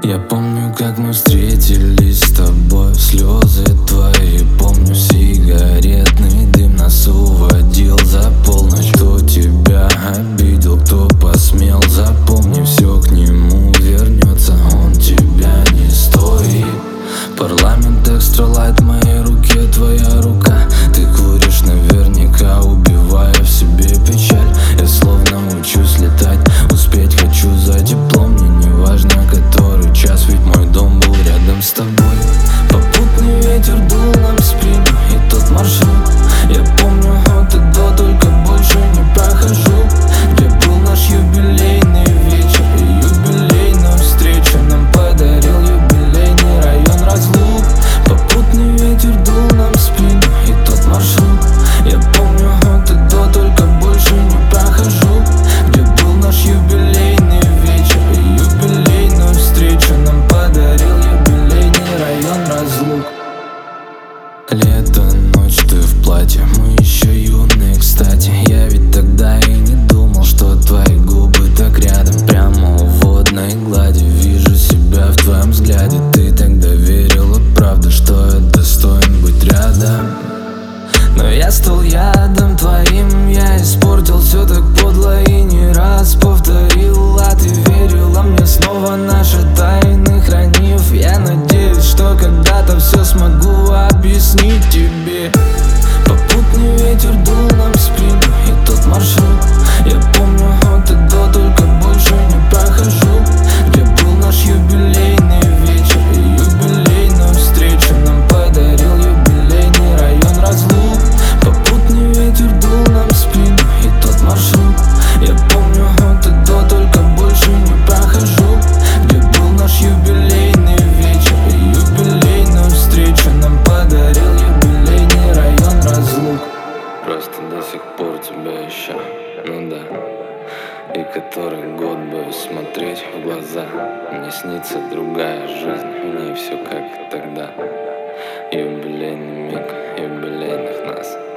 Я помню, как мы встретились с тобой, слезы твои. Помню, сигаретный дым нас уводил за полночь. Кто тебя обидел, кто посмел, запомни, все к нему вернется, он тебя не стоит. Парламент экстра лайт в моей руке, твоя рука. Ты куришь наверняка, убивая в себе печаль. Я словно учусь летать, успеть хочу за теплом. Мне не важно, который час, ведь мой дом был рядом с тобой. Попутный ветер дул нам в спину, и тот маршрут я помню от и до, только больше не прохожу. Где был наш юбилейный вечер и юбилейную встречу нам подарил юбилейный район Разлук. Попутный ветер дул нам в спину, и тот маршрут я помню от и до, только больше не прохожу. Где был наш юбилейный вечер и юбилейную встречу нам подарил юбилейный район Разлук. Лето, ночь, ты в платье, мы еще юные, кстати. Я ведь тогда и не думал, что твои губы так рядом. Прямо у водной глади вижу себя в твоем взгляде. Ты тогда верила, правда, что я достоин быть рядом. Но я стал ядом твоим, я испортил все так подло и не раз повторил. А ты верила мне снова, наши тайны хранив. Я надеюсь, что когда-то все смогу объяснить тебе. Попутный ветер дул нам в спину, и тот маршрут я помню от и до, только больше не прохожу. Где был наш юбилейный вечер и юбилейную встречу нам подарил юбилейный район Разлук. Попутный ветер дул нам в спину, и тот маршрут я помню от и до, только больше не прохожу. Где был наш юбилейный вечер и юбилейную встречу нам подарил юбилейный район Разлук. Просто до сих пор тебя ищу, ну да. И который год боюсь смотреть в глаза. Мне снится другая жизнь, в ней все как тогда. Юбилейный миг юбилейных нас.